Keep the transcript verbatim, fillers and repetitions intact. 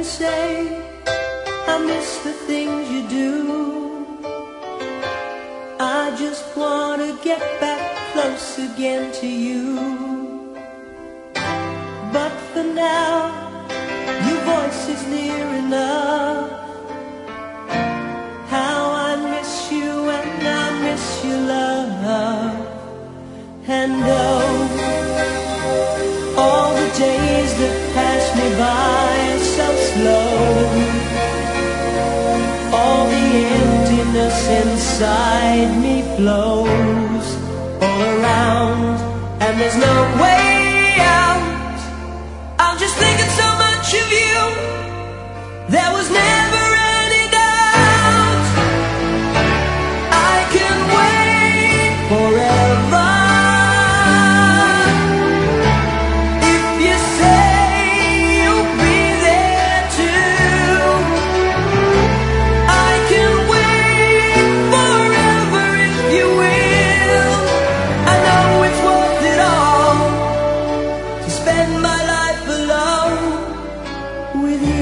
say I miss the things you do. I just wanna get back close again to you. But for now, your voice is near enough. How I miss you and I miss your love. And oh, all the days that pass me by so slow, all the emptiness inside me flows all around, and there's no way out. I'm just thinking so much of you. There was never any doubt. I can wait forever. With you.